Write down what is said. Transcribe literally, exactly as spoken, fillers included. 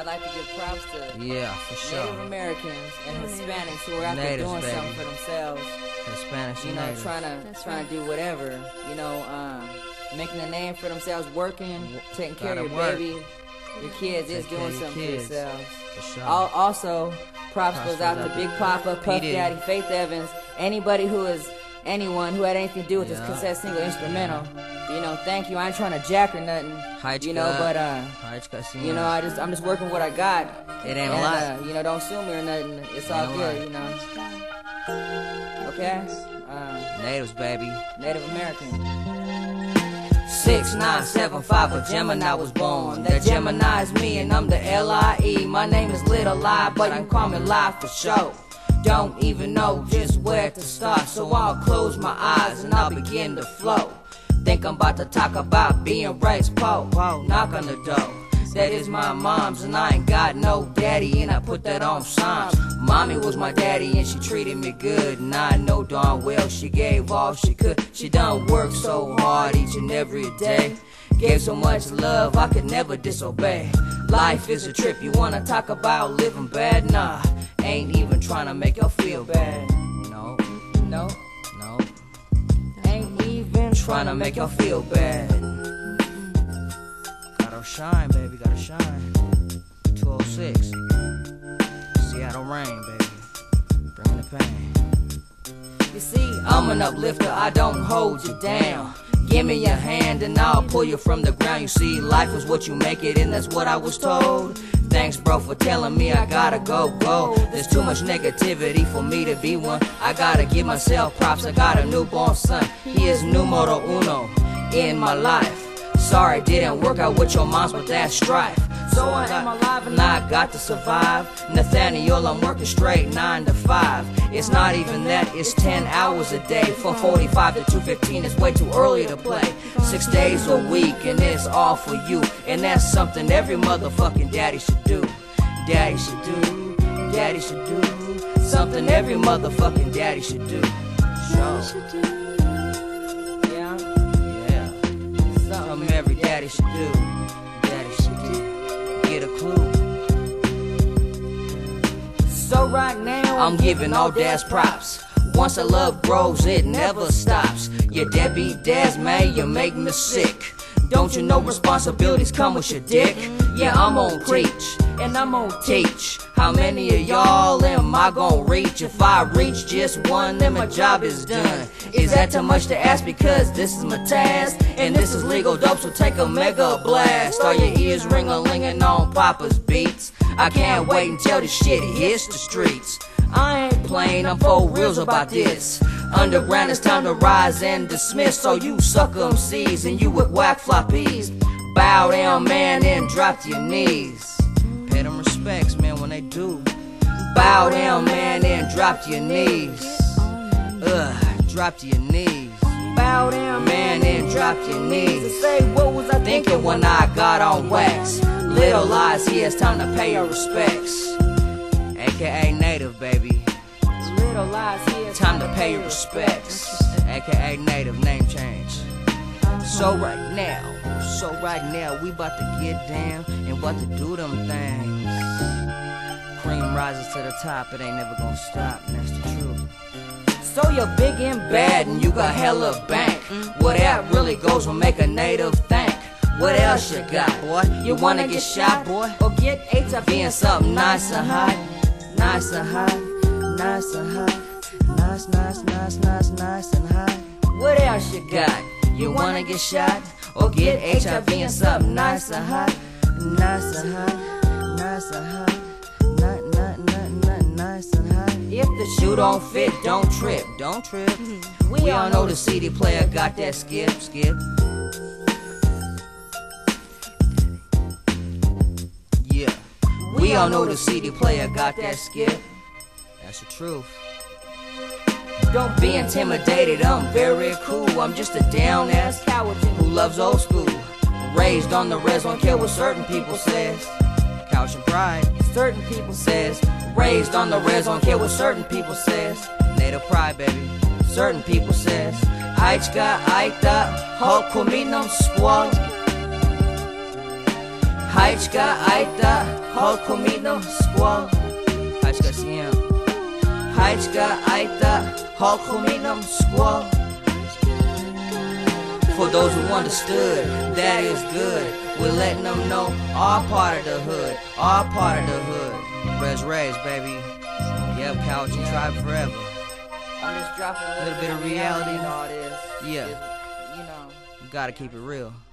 like to give props to yeah, for sure. Native Americans and Hispanics who are out there Natives, doing baby. something for themselves. Hispanics, You know, Natives. trying to That's trying right. to do whatever. You know, um, making a name for themselves, working, taking care of Gotta your work. baby, your kids is Take care doing of your something kids. for themselves. For sure. Al- Also, props Props goes out goes to out Big to Papa, Puff P. Diddy. Daddy, Faith Evans, anybody who is anyone who had anything to do with this Yeah. cassette single instrumental. You know, thank you. I ain't trying to jack or nothing. Hajj You know, cut. but uh, Hajj cut, you know, I just I'm just working what I got. It ain't a And, lot. Uh, you know, don't sue me or nothing. It's all Ain't a good. lot. You know. Okay. Um, Natives, baby. Native American. Six, nine, seven, five, a Gemini was born. That Gemini is me and I'm the L I E. My name is Little I, but you can call me Live for show. Don't even know just where to start, so I'll close my eyes and I'll begin to flow. Think I'm about to talk about being raised poor. Knock on the door. That is my mom's and I ain't got no daddy and I put that on Psalms. Mommy was my daddy and she treated me good and I know darn well she gave all she could. She done worked so hard each and every day. Gave so much love I could never disobey. Life is a trip, you wanna talk about living bad? Nah, ain't even trying to make you feel bad. No, No, no. ain't even trying to make you feel bad. Gotta shine, baby, gotta shine. two oh six. Seattle rain, baby. Bringing the pain. You see, I'm an uplifter, I don't hold you down. Give me your hand and I'll pull you from the ground. You see, life is what you make it and that's what I was told. Thanks, bro, for telling me I gotta go, go. There's too much negativity for me to be one. I gotta give myself props, I got a newborn son. He is numero uno in my life. Sorry, it didn't work out with your moms, but that's strife. So I am alive and I got to survive. Nathaniel, I'm working straight nine to five. It's not even that, it's ten hours a day. From forty-five to two fifteen, it's way too early to play. Six days a week and it's all for you. And that's something every motherfucking daddy should do. Daddy should do, daddy should do. Something every motherfucking daddy should do. Sure. Yeah, Yeah. Something every daddy should do. Daddy should do. Get a clue. so right now I'm giving all dads props. Once a love grows, it never stops. Your deadbeat dads, man, you make me sick. Don't you know responsibilities come with your dick? Yeah, I'm on preach, and I'm on teach. How many of y'all am I gon' reach? If I reach just one, then my job is done. Is that too much to ask? Because this is my task, and this is legal dope, so take a mega blast. All your ears ring-a-linging on Papa's beats. I can't wait until this shit hits the streets. I ain't playing, I'm for reals about this. Underground, it's time to rise and dismiss. So you suck M Cs and you with whack floppies, bow down, man, and drop to your knees. Pay them respects, man, when they do. Bow down, man, and drop to your knees. Ugh, drop to your knees. Bow down, man, and drop to your knees. Say, what was I thinking when I got on wax? Little lies, here, it's time to pay your respects. A K A Native, baby. Little lies, here, it's Time to pay your respects. A K A Native, name change. So right now, so right now, we about to get down and about to do them things. Cream rises to the top, it ain't never gonna stop, and that's the truth. So you're big and bad and you got hella bank. What that really goes will make a native think. What else you got, boy? You wanna get shot, boy? Or get H I V and something nice and hot? Nice and hot, nice and hot. Nice, nice, nice, nice, nice and hot. What else you got? You wanna get shot? Or get H I V and something nice and hot? Nice and hot, nice and hot. Not, not, not, not nice and hot. If the shoe don't fit, don't trip. Don't trip. We, we all know the C D player got that skip, skip. Yeah, We all know the C D player got that skip. that's the truth. Don't be intimidated, I'm very cool. I'm just a down-ass coward who loves old school. Raised on the res, don't care what certain people says. Couch and pride. Certain people says. Raised on the res, don't care what certain people says. Native pride, baby. Certain people says. Hajka, Aita, Hulk, Kuminum, Squad. Hajka, Hajka aita, hokuminum squaw. Hajka siam. Hajka aita, hokuminum squaw. For those who understood, that is good. We're letting them know our part of the hood, our part of the hood. Res Rays, baby. Yep, couch and tribe forever. I'm just dropping a little bit of reality and all this. Yeah. Just, you know. Gotta keep it real.